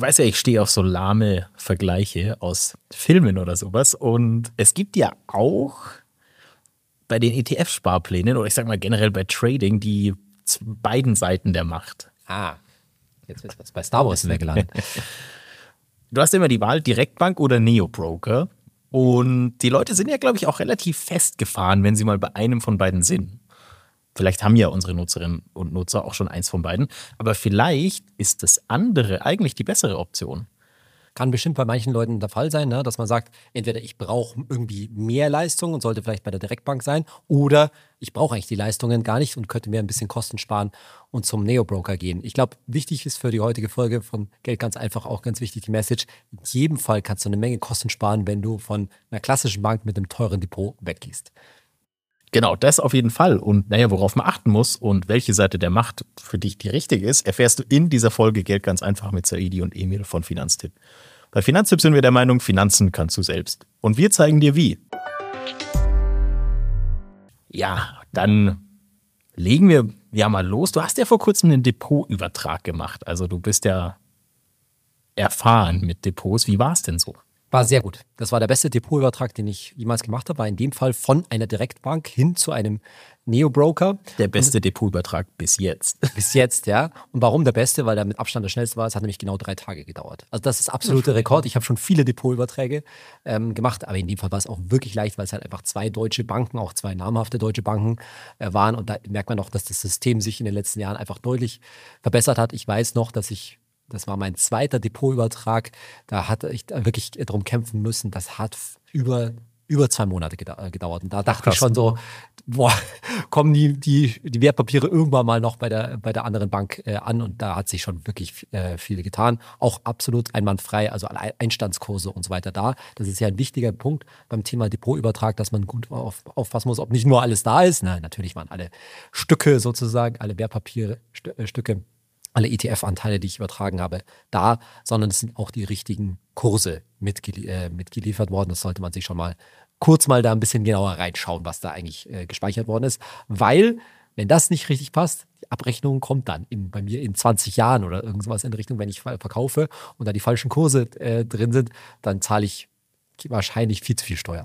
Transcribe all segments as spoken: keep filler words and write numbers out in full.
du weißt ja, ich stehe auf so lahme Vergleiche aus Filmen oder sowas. Und es gibt ja auch bei den E T F-Sparplänen oder ich sag mal generell bei Trading die beiden Seiten der Macht. Ah, jetzt ist was bei Star Wars gelandet. Du hast immer die Wahl, Direktbank oder Neobroker. Und die Leute sind ja, glaube ich, auch relativ festgefahren, wenn sie mal bei einem von beiden sind. Vielleicht haben ja unsere Nutzerinnen und Nutzer auch schon eins von beiden. Aber vielleicht ist das andere eigentlich die bessere Option. Kann bestimmt bei manchen Leuten der Fall sein, ne? Dass man sagt, entweder ich brauche irgendwie mehr Leistung und sollte vielleicht bei der Direktbank sein oder ich brauche eigentlich die Leistungen gar nicht und könnte mir ein bisschen Kosten sparen und zum Neobroker gehen. Ich glaube, wichtig ist für die heutige Folge von Geld ganz einfach auch ganz wichtig die Message. In jedem Fall kannst du eine Menge Kosten sparen, wenn du von einer klassischen Bank mit einem teuren Depot weggehst. Genau, das auf jeden Fall. Und naja, worauf man achten muss und welche Seite der Macht für dich die richtige ist, erfährst du in dieser Folge Geld ganz einfach mit Saidi und Emil von Finanztipp. Bei Finanztipp sind wir der Meinung, Finanzen kannst du selbst. Und wir zeigen dir wie. Ja, dann legen wir ja mal los. Du hast ja vor kurzem einen Depotübertrag gemacht. Also du bist ja erfahren mit Depots. Wie war es denn so? War sehr gut. Das war der beste Depotübertrag, den ich jemals gemacht habe. War in dem Fall von einer Direktbank hin zu einem Neobroker. Der beste und, Depotübertrag bis jetzt. Bis jetzt, ja. Und warum der beste? Weil der mit Abstand der schnellste war. Es hat nämlich genau drei Tage gedauert. Also das ist absoluter Rekord. Ich habe schon viele Depotüberträge ähm, gemacht, aber in dem Fall war es auch wirklich leicht, weil es halt einfach zwei deutsche Banken, auch zwei namhafte deutsche Banken äh, waren. Und da merkt man auch, dass das System sich in den letzten Jahren einfach deutlich verbessert hat. Ich weiß noch, dass ich Das war mein zweiter Depotübertrag. Da hatte ich wirklich darum kämpfen müssen. Das hat über, über zwei Monate gedauert. Und da dachte Krass. ich schon so, boah, kommen die, die, die Wertpapiere irgendwann mal noch bei der, bei der anderen Bank äh, an. Und da hat sich schon wirklich äh, viel getan. Auch absolut einwandfrei, also alle Einstandskurse und so weiter da. Das ist ja ein wichtiger Punkt beim Thema Depotübertrag, dass man gut auf, aufpassen muss, ob nicht nur alles da ist. Na, natürlich waren alle Stücke sozusagen, alle Wertpapiere, St- äh, Stücke, alle E T F-Anteile, die ich übertragen habe, da, sondern es sind auch die richtigen Kurse mitgelie- äh, mitgeliefert worden. Das sollte man sich schon mal kurz mal da ein bisschen genauer reinschauen, was da eigentlich äh, gespeichert worden ist. Weil, wenn das nicht richtig passt, die Abrechnung kommt dann in, bei mir in zwanzig Jahren oder irgendwas in Richtung, wenn ich verkaufe und da die falschen Kurse äh, drin sind, dann zahle ich wahrscheinlich viel zu viel Steuer.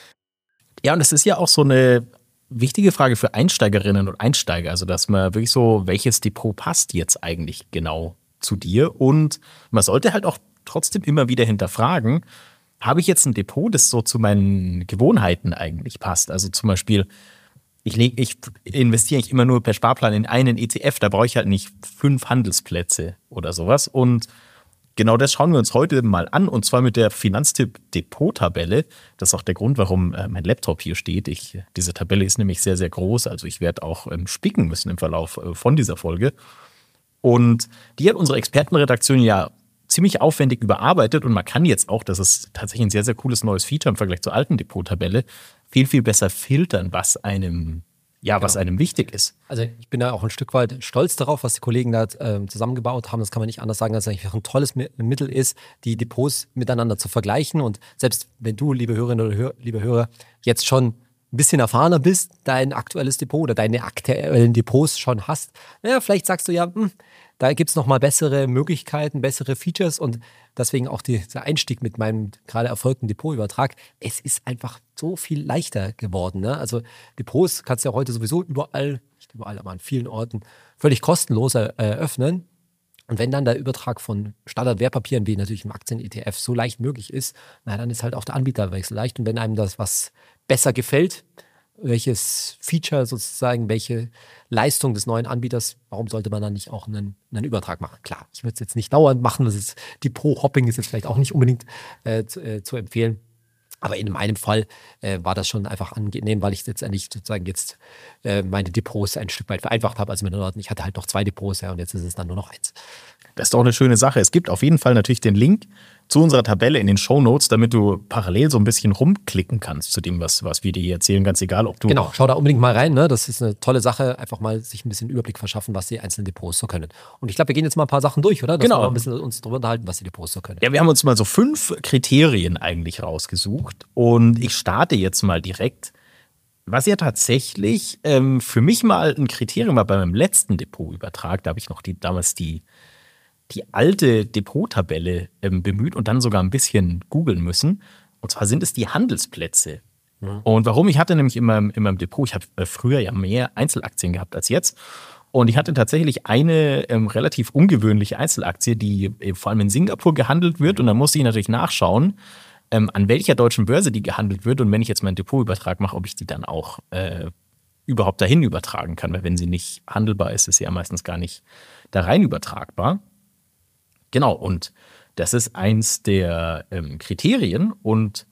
Ja, und es ist ja auch so eine wichtige Frage für Einsteigerinnen und Einsteiger, also dass man wirklich so, welches Depot passt jetzt eigentlich genau zu dir, und man sollte halt auch trotzdem immer wieder hinterfragen, habe ich jetzt ein Depot, das so zu meinen Gewohnheiten eigentlich passt? Also zum Beispiel, ich, leg, ich investiere eigentlich immer nur per Sparplan in einen E T F, da brauche ich halt nicht fünf Handelsplätze oder sowas, und genau das schauen wir uns heute mal an, und zwar mit der Finanztipp-Depot-Tabelle. Das ist auch der Grund, warum äh, mein Laptop hier steht. Ich, diese Tabelle ist nämlich sehr, sehr groß. Also ich werde auch ähm, spicken müssen im Verlauf äh, von dieser Folge. Und die hat unsere Expertenredaktion ja ziemlich aufwendig überarbeitet. Und man kann jetzt auch, das ist tatsächlich ein sehr, sehr cooles neues Feature im Vergleich zur alten Depot-Tabelle, viel, viel besser filtern, was einem Ja, was genau. einem wichtig ist. Also ich bin da auch ein Stück weit stolz darauf, was die Kollegen da äh, zusammengebaut haben. Das kann man nicht anders sagen, dass es eigentlich ein tolles Mittel ist, die Depots miteinander zu vergleichen. Und selbst wenn du, liebe Hörerinnen oder Hör, liebe Hörer, jetzt schon ein bisschen erfahrener bist, dein aktuelles Depot oder deine aktuellen Depots schon hast, ja, vielleicht sagst du ja, hm, da gibt es nochmal bessere Möglichkeiten, bessere Features, und deswegen auch die, der Einstieg mit meinem gerade erfolgten Depotübertrag. Es ist einfach so viel leichter geworden. Ne? Also Depots kannst du ja heute sowieso überall, nicht überall, aber an vielen Orten völlig kostenlos eröffnen. Und wenn dann der Übertrag von Standardwertpapieren wie natürlich im Aktien-E T F so leicht möglich ist, na, dann ist halt auch der Anbieterwechsel leicht. Und wenn einem das was besser gefällt, welches Feature sozusagen, welche Leistung des neuen Anbieters, warum sollte man dann nicht auch einen, einen Übertrag machen? Klar, ich würde es jetzt nicht dauernd machen, das ist, Depot-Hopping ist jetzt vielleicht auch nicht unbedingt äh, zu, äh, zu empfehlen. Aber in meinem Fall äh, war das schon einfach angenehm, weil ich letztendlich sozusagen jetzt äh, meine Depots ein Stück weit vereinfacht habe. Also mit Leuten, ich hatte halt noch zwei Depots, ja, und jetzt ist es dann nur noch eins. Das ist doch eine schöne Sache. Es gibt auf jeden Fall natürlich den Link zu unserer Tabelle in den Shownotes, damit du parallel so ein bisschen rumklicken kannst zu dem, was, was wir dir hier erzählen. Ganz egal, ob du... Genau, schau da unbedingt mal rein. Ne? Das ist eine tolle Sache. Einfach mal sich ein bisschen Überblick verschaffen, was die einzelnen Depots so können. Und ich glaube, wir gehen jetzt mal ein paar Sachen durch, oder? Dass genau. wir mal ein bisschen uns darüber unterhalten, was die Depots so können. Ja, wir haben uns mal so fünf Kriterien eigentlich rausgesucht. Und ich starte jetzt mal direkt. Was ja tatsächlich ähm, für mich mal ein Kriterium war bei meinem letzten Depotübertrag, da habe ich noch die, damals die die alte Depot-Tabelle ähm, bemüht und dann sogar ein bisschen googeln müssen. Und zwar sind es die Handelsplätze. Mhm. Und warum? Ich hatte nämlich in meinem, in meinem Depot, ich habe äh, früher ja mehr Einzelaktien gehabt als jetzt. Und ich hatte tatsächlich eine ähm, relativ ungewöhnliche Einzelaktie, die äh, vor allem in Singapur gehandelt wird. Und dann musste ich natürlich nachschauen, ähm, an welcher deutschen Börse die gehandelt wird. Und wenn ich jetzt meinen Depotübertrag mache, ob ich die dann auch äh, überhaupt dahin übertragen kann. Weil wenn sie nicht handelbar ist, ist sie ja meistens gar nicht da rein übertragbar. Genau, und das ist eins der ähm, Kriterien. Und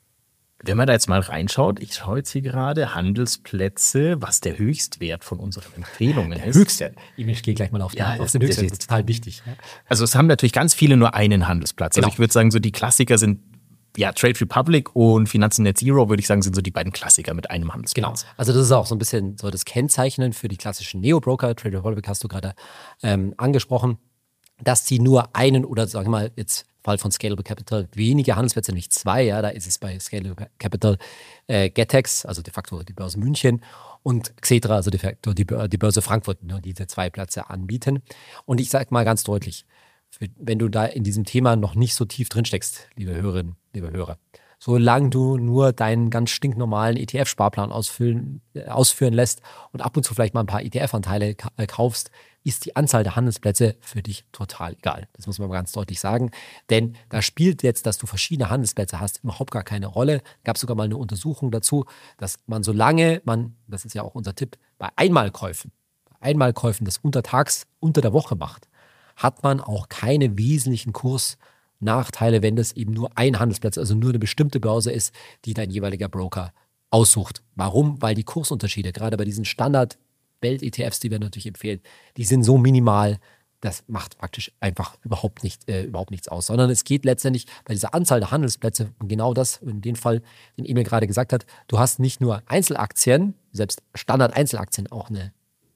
wenn man da jetzt mal reinschaut, ich schaue jetzt hier gerade Handelsplätze, was der Höchstwert von unseren Empfehlungen der ist. Höchstwert. Ich gehe gleich mal auf, ja, den, auf den Höchstwert, das ist total wichtig. Also es haben natürlich ganz viele nur einen Handelsplatz. Genau. Also ich würde sagen, so die Klassiker sind, ja, Trade Republic und Finanzen Net Zero, würde ich sagen, sind so die beiden Klassiker mit einem Handelsplatz. Genau, also das ist auch so ein bisschen so das Kennzeichnen für die klassischen Neo-Broker. Trade Republic hast du gerade ähm, angesprochen, dass die nur einen oder sagen wir mal jetzt im Fall von Scalable Capital wenige Handelsplätze, nämlich zwei, ja, da ist es bei Scalable Capital äh, Getex, also de facto die Börse München und Xetra, also de facto die, die Börse Frankfurt, nur diese zwei Plätze anbieten. Und ich sage mal ganz deutlich, für, wenn du da in diesem Thema noch nicht so tief drin steckst, liebe Hörerinnen, liebe Hörer, solange du nur deinen ganz stinknormalen E T F-Sparplan ausfüllen, äh, ausführen lässt und ab und zu vielleicht mal ein paar E T F-Anteile ka- äh, kaufst, ist die Anzahl der Handelsplätze für dich total egal. Das muss man mal ganz deutlich sagen. Denn da spielt jetzt, dass du verschiedene Handelsplätze hast, überhaupt gar keine Rolle. Gab es sogar mal eine Untersuchung dazu, dass man, solange man, das ist ja auch unser Tipp, bei Einmalkäufen, bei Einmalkäufen das untertags, unter der Woche macht, hat man auch keine wesentlichen Kursnachteile, wenn das eben nur ein Handelsplatz, also nur eine bestimmte Börse ist, die dein jeweiliger Broker aussucht. Warum? Weil die Kursunterschiede, gerade bei diesen Standard-Welt-E T Fs, die wir natürlich empfehlen, die sind so minimal, das macht praktisch einfach überhaupt, nicht, äh, überhaupt nichts aus. Sondern es geht letztendlich bei dieser Anzahl der Handelsplätze um genau das, in dem Fall, den Emil gerade gesagt hat, du hast nicht nur Einzelaktien, selbst Standard-Einzelaktien, auch eine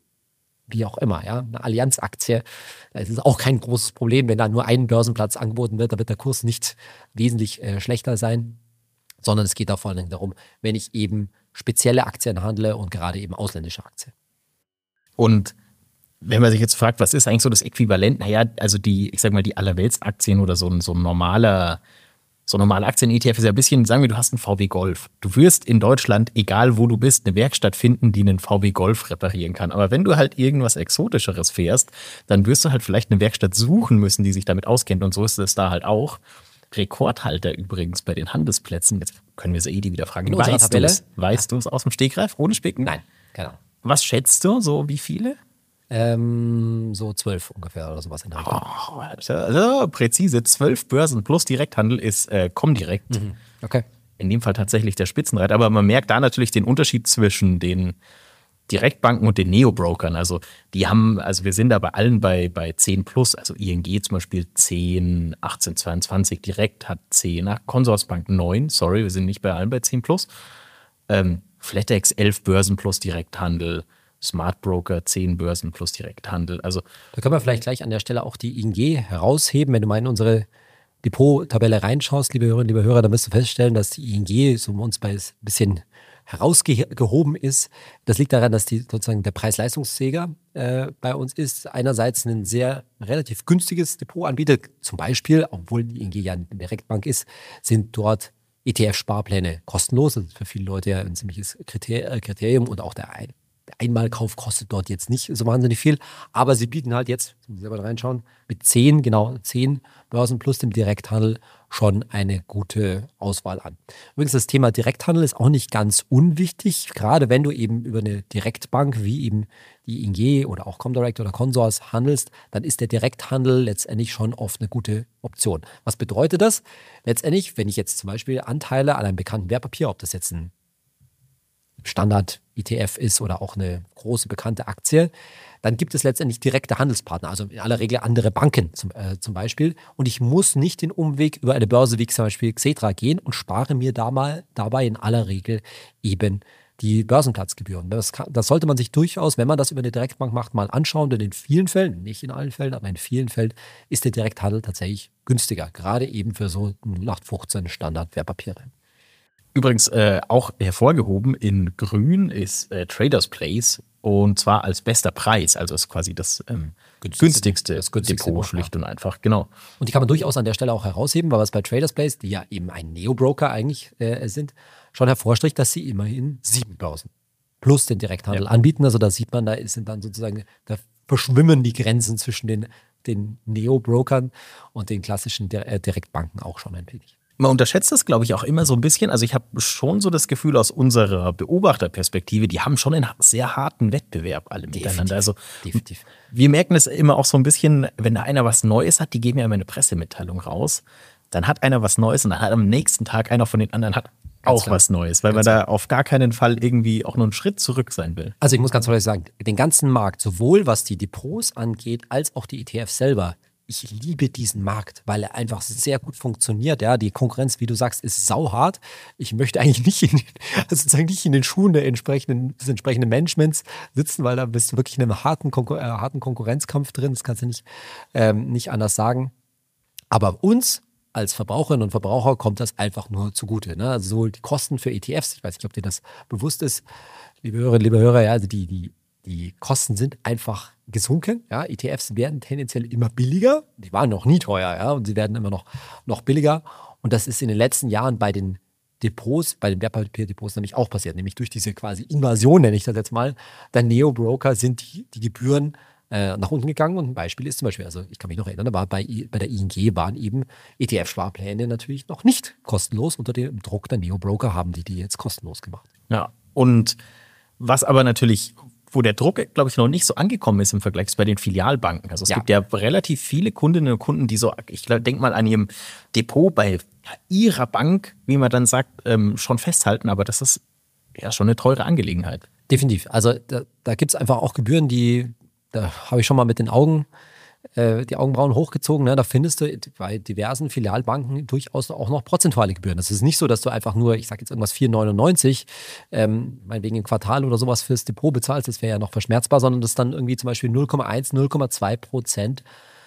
wie auch immer, ja, eine Allianz-Aktie, da ist es auch kein großes Problem, wenn da nur ein Börsenplatz angeboten wird, da wird der Kurs nicht wesentlich äh, schlechter sein, sondern es geht da vor allen Dingen darum, wenn ich eben spezielle Aktien handle und gerade eben ausländische Aktien. Und wenn man sich jetzt fragt, was ist eigentlich so das Äquivalent? Naja, also die, ich sag mal, die Allerweltsaktien oder so ein, so ein normaler So normale Aktien-E T F ist ja ein bisschen, sagen wir, du hast einen V W Golf. Du wirst in Deutschland, egal wo du bist, eine Werkstatt finden, die einen V W Golf reparieren kann. Aber wenn du halt irgendwas Exotischeres fährst, dann wirst du halt vielleicht eine Werkstatt suchen müssen, die sich damit auskennt. Und so ist es da halt auch. Rekordhalter übrigens bei den Handelsplätzen. Jetzt können wir Saidi wieder fragen. In unserer Weißt du Tabelle? es? Weißt du es aus dem Stegreif, ohne Spicken? Nein, genau. Was schätzt du? So wie viele? Ähm, so zwölf ungefähr oder sowas in der Richtung. Oh, also präzise. Zwölf Börsen plus Direkthandel ist äh, Comdirect. Mhm. Okay. In dem Fall tatsächlich der Spitzenreiter. Aber man merkt da natürlich den Unterschied zwischen den Direktbanken und den Neo-Brokern. Also die haben, also wir sind da bei allen bei, bei zehn plus, also I N G zum Beispiel zehn, achtzehn, zweiundzwanzig, Direkt hat zehn, Consorsbank neun, sorry, wir sind nicht bei allen bei zehn plus. Ähm, Flatex elf Börsen plus Direkthandel, Smart Broker zehn Börsen plus Direkthandel. Also Da können wir vielleicht gleich an der Stelle auch die I N G herausheben. Wenn du mal in unsere Depot-Tabelle reinschaust, liebe Hörerinnen, liebe Hörer, dann wirst du feststellen, dass die I N G so uns bei ein bisschen herausgehoben ist. Das liegt daran, dass die sozusagen der Preis-Leistungsträger äh, bei uns ist. Einerseits ein sehr relativ günstiges Depot anbietet. Zum Beispiel, obwohl die I N G ja eine Direktbank ist, sind dort E T F-Sparpläne kostenlos. Das ist für viele Leute ja ein ziemliches Kriterium und auch der ein Der Einmalkauf kostet dort jetzt nicht so wahnsinnig viel, aber sie bieten halt jetzt, muss ich selber reinschauen, mit zehn, genau zehn Börsen plus dem Direkthandel schon eine gute Auswahl an. Übrigens, das Thema Direkthandel ist auch nicht ganz unwichtig, gerade wenn du eben über eine Direktbank wie eben die I N G oder auch Comdirect oder Consors handelst, dann ist der Direkthandel letztendlich schon oft eine gute Option. Was bedeutet das? Letztendlich, wenn ich jetzt zum Beispiel Anteile an einem bekannten Wertpapier, ob das jetzt ein Standard-E T F ist oder auch eine große bekannte Aktie, dann gibt es letztendlich direkte Handelspartner, also in aller Regel andere Banken zum, äh, zum Beispiel. Und ich muss nicht den Umweg über eine Börse wie zum Beispiel Xetra gehen und spare mir da mal, dabei in aller Regel eben die Börsenplatzgebühren. Das, kann, das sollte man sich durchaus, wenn man das über eine Direktbank macht, mal anschauen, denn in vielen Fällen, nicht in allen Fällen, aber in vielen Fällen ist der Direkthandel tatsächlich günstiger, gerade eben für so null acht fünfzehn Standard-Wertpapiere. Übrigens äh, auch hervorgehoben in grün ist äh, Traders Place und zwar als bester Preis. Also ist quasi das ähm, günstigste, das günstigste Depot, Depot, schlicht und einfach, genau. Und die kann man durchaus an der Stelle auch herausheben, weil was bei Traders Place, die ja eben ein Neo-Broker eigentlich äh, sind, schon hervorstricht, dass sie immerhin sieben Börsen plus den Direkthandel Ja. anbieten. Also da sieht man, da sind dann sozusagen, da verschwimmen die Grenzen zwischen den, den Neo-Brokern und den klassischen Di- äh, Direktbanken auch schon ein wenig. Man unterschätzt das, glaube ich, auch immer so ein bisschen. Also ich habe schon so das Gefühl aus unserer Beobachterperspektive, die haben schon einen sehr harten Wettbewerb alle miteinander. Also Definitiv. wir merken es immer auch so ein bisschen, wenn da einer was Neues hat, die geben ja immer eine Pressemitteilung raus. Dann hat einer was Neues und dann hat am nächsten Tag einer von den anderen hat Ganz auch klar. was Neues, weil Ganz man da auf gar keinen Fall irgendwie auch nur einen Schritt zurück sein will. Also ich muss ganz ehrlich sagen, den ganzen Markt, sowohl was die Depots angeht, als auch die E T Fs selber, ich liebe diesen Markt, weil er einfach sehr gut funktioniert. Ja, die Konkurrenz, wie du sagst, ist sauhart. Ich möchte eigentlich nicht in, also sozusagen nicht in den Schuhen der entsprechenden, des entsprechenden Managements sitzen, weil da bist du wirklich in einem harten, Konkur äh, harten Konkurrenzkampf drin. Das kannst du nicht, ähm, nicht anders sagen. Aber uns als Verbraucherinnen und Verbraucher kommt das einfach nur zugute. Ne? Also sowohl die Kosten für E T Fs, ich weiß nicht, ob dir das bewusst ist, liebe Hörerinnen, liebe Hörer, ja, also die, die, die Kosten sind einfach gesunken. Ja? E T Fs werden tendenziell immer billiger. Die waren noch nie teuer, ja, und sie werden immer noch, noch billiger. Und das ist in den letzten Jahren bei den Depots, bei den Wertpapierdepots nämlich auch passiert, nämlich durch diese quasi Invasion, nenne ich das jetzt mal, der Neo-Broker sind die, die Gebühren äh, nach unten gegangen. Und ein Beispiel ist zum Beispiel, also ich kann mich noch erinnern, da war bei, I- bei der I N G waren eben E T F-Sparpläne natürlich noch nicht kostenlos. Unter dem Druck der Neo-Broker haben die die jetzt kostenlos gemacht. Ja, und was aber natürlich, wo der Druck, glaube ich, noch nicht so angekommen ist im Vergleich ist bei den Filialbanken. Also es Ja. gibt ja relativ viele Kundinnen und Kunden, die so, ich denke mal an ihrem Depot bei ihrer Bank, wie man dann sagt, ähm, schon festhalten, aber das ist ja schon eine teure Angelegenheit. Definitiv. Also da, da gibt es einfach auch Gebühren, die, da habe ich schon mal mit den Augen, äh, die Augenbrauen hochgezogen. Ne? Da findest du bei diversen Filialbanken durchaus auch noch prozentuale Gebühren. Das ist nicht so, dass du einfach nur, ich sage jetzt irgendwas vier neunundneunzig, ähm, meinetwegen im Quartal oder sowas fürs Depot bezahlst, das wäre ja noch verschmerzbar, sondern das dann irgendwie zum Beispiel null Komma eins, null Komma zwei Prozent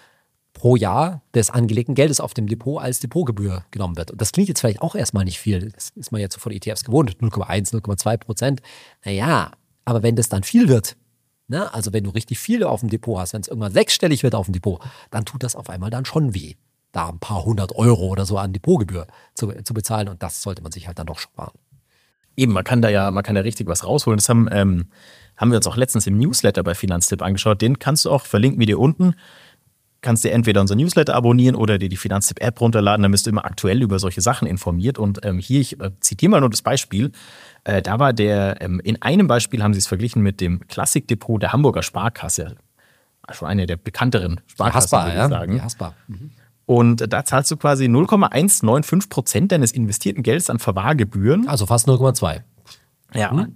pro Jahr des angelegten Geldes auf dem Depot als Depotgebühr genommen wird. Und das klingt jetzt vielleicht auch erstmal nicht viel. Das ist man jetzt so von E T Fs gewohnt, null Komma eins, null Komma zwei Prozent. Naja, aber wenn das dann viel wird, ne, also wenn du richtig viel auf dem Depot hast, wenn es irgendwann sechsstellig wird auf dem Depot, dann tut das auf einmal dann schon weh, da ein paar hundert Euro oder so an Depotgebühr zu, zu bezahlen. Und das sollte man sich halt dann doch sparen. Eben, man kann da ja, man kann da richtig was rausholen. Das haben, ähm, haben wir uns auch letztens im Newsletter bei Finanztipp angeschaut. Den kannst du auch, verlinken wir dir unten. Kannst dir entweder unser Newsletter abonnieren oder dir die Finanztipp-App runterladen. Da bist du immer aktuell über solche Sachen informiert. Und ähm, hier, ich äh, zitiere mal nur das Beispiel. Äh, da war der, ähm, in einem Beispiel haben sie es verglichen mit dem Klassikdepot der Hamburger Sparkasse. Also eine der bekannteren Sparkassen, Haspa, würde ich ja. sagen. Die Haspa. Mhm. Und da zahlst du quasi null Komma eins neun fünf Prozent deines investierten Geldes an Verwahrgebühren. Also fast null Komma zwei. Ja.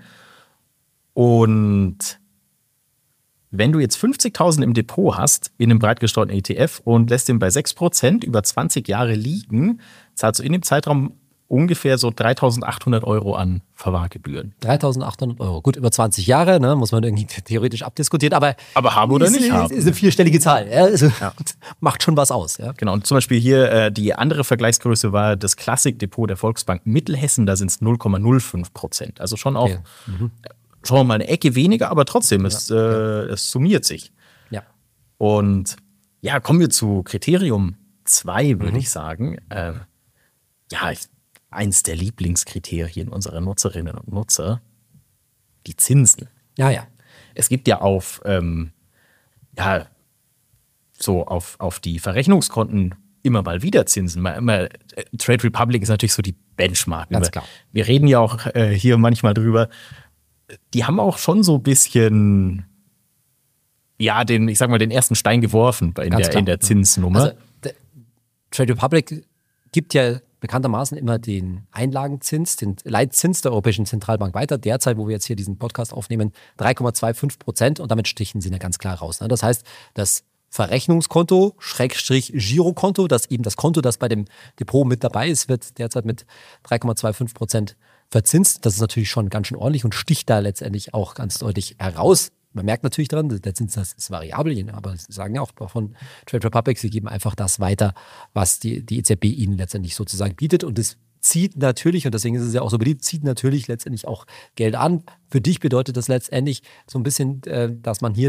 Und wenn du jetzt fünfzigtausend im Depot hast, in einem breit gestreuten E T F und lässt den bei sechs Prozent über zwanzig Jahre liegen, zahlst du in dem Zeitraum ungefähr so dreitausendachthundert Euro an Verwahrgebühren. dreitausendachthundert Euro. Gut, über zwanzig Jahre, ne, muss man irgendwie theoretisch abdiskutieren, aber, Aber haben oder ist, nicht ist, haben. ist eine vierstellige Zahl. Ja, also macht schon was aus. Ja. Genau, und zum Beispiel hier äh, die andere Vergleichsgröße war das Klassikdepot der Volksbank Mittelhessen, da sind es null Komma null fünf Prozent. Also schon auch, Okay. Mhm. schon mal eine Ecke weniger, aber trotzdem, es, äh, es summiert sich. Ja. Und ja, kommen wir zu Kriterium zwei, würde ich sagen. Äh, ja, ich, eins der Lieblingskriterien unserer Nutzerinnen und Nutzer, die Zinsen. Ja, ja. Es gibt ja auf, ähm, ja, so auf, auf die Verrechnungskonten immer mal wieder Zinsen. Mal, immer, äh, Trade Republic ist natürlich so die Benchmark. Ganz wir, klar. Wir reden ja auch äh, hier manchmal drüber. Die haben auch schon so ein bisschen, ja, den, ich sag mal, den ersten Stein geworfen in, Ganz der, klar. in der Zinsnummer. Also, der Trade Republic gibt ja bekanntermaßen immer den Einlagenzins, den Leitzins der Europäischen Zentralbank weiter. Derzeit, wo wir jetzt hier diesen Podcast aufnehmen, drei Komma fünfundzwanzig Prozent und damit stichen sie da ganz klar raus. Ne? Das heißt, das Verrechnungskonto, Schrägstrich Girokonto, das eben das Konto, das bei dem Depot mit dabei ist, wird derzeit mit drei Komma fünfundzwanzig Prozent verzinst. Das ist natürlich schon ganz schön ordentlich und sticht da letztendlich auch ganz deutlich heraus. Man merkt natürlich dran, der Zinssatz ist variabel, aber sie sagen ja auch von Trade Republic, sie geben einfach das weiter, was die, die E Z B ihnen letztendlich sozusagen bietet. Und das zieht natürlich, und deswegen ist es ja auch so beliebt, zieht natürlich letztendlich auch Geld an. Für dich bedeutet das letztendlich so ein bisschen, äh, dass man hier das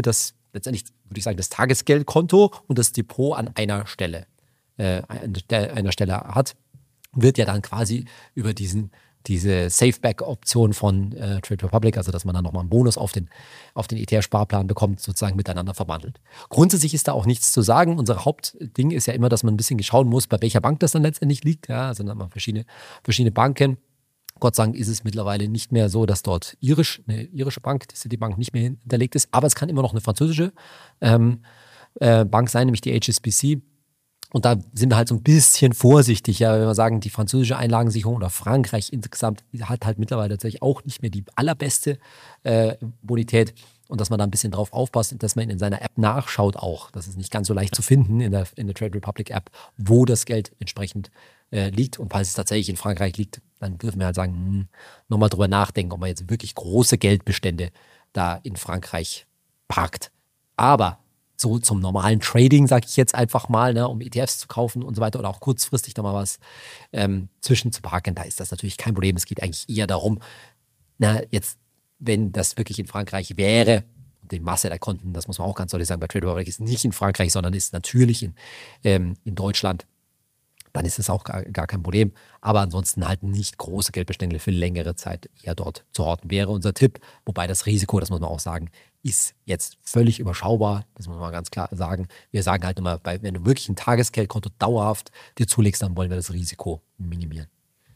letztendlich würde ich sagen, das Tagesgeldkonto und das Depot an einer Stelle, äh, an einer Stelle hat, wird ja dann quasi über diesen diese Safeback-Option von äh, Trade Republic, also dass man dann nochmal einen Bonus auf den, auf den E T F-Sparplan bekommt, sozusagen miteinander verwandelt. Grundsätzlich ist da auch nichts zu sagen. Unser Hauptding ist ja immer, dass man ein bisschen schauen muss, bei welcher Bank das dann letztendlich liegt. Ja, also dann haben wir verschiedene, verschiedene Banken. Gott sei Dank ist es mittlerweile nicht mehr so, dass dort irisch, eine irische Bank, die Citibank, nicht mehr hinterlegt ist, aber es kann immer noch eine französische ähm, äh, Bank sein, nämlich die H S B C. Und da sind wir halt so ein bisschen vorsichtig, ja, wenn wir sagen, die französische Einlagensicherung oder Frankreich insgesamt hat halt mittlerweile tatsächlich auch nicht mehr die allerbeste äh, Bonität. Und dass man da ein bisschen drauf aufpasst und dass man in seiner App nachschaut auch. Das ist nicht ganz so leicht zu finden in der, in der Trade Republic App, wo das Geld entsprechend äh, liegt. Und falls es tatsächlich in Frankreich liegt, dann dürfen wir halt sagen, hm, nochmal drüber nachdenken, ob man jetzt wirklich große Geldbestände da in Frankreich parkt. Aber so zum normalen Trading, sage ich jetzt einfach mal, ne, um E T Fs zu kaufen und so weiter oder auch kurzfristig da mal was ähm, zwischen zu parken, da ist das natürlich kein Problem. Es geht eigentlich eher darum, na, jetzt, wenn das wirklich in Frankreich wäre, die Masse der Konten, das muss man auch ganz deutlich sagen, bei Trade Republic ist nicht in Frankreich, sondern ist natürlich in, ähm, in Deutschland, dann ist das auch gar, gar kein Problem. Aber ansonsten halt nicht große Geldbestände für längere Zeit eher dort zu horten, wäre unser Tipp. Wobei das Risiko, das muss man auch sagen, ist jetzt völlig überschaubar. Das muss man ganz klar sagen. Wir sagen halt immer, wenn du wirklich ein Tagesgeldkonto dauerhaft dir zulegst, dann wollen wir das Risiko minimieren.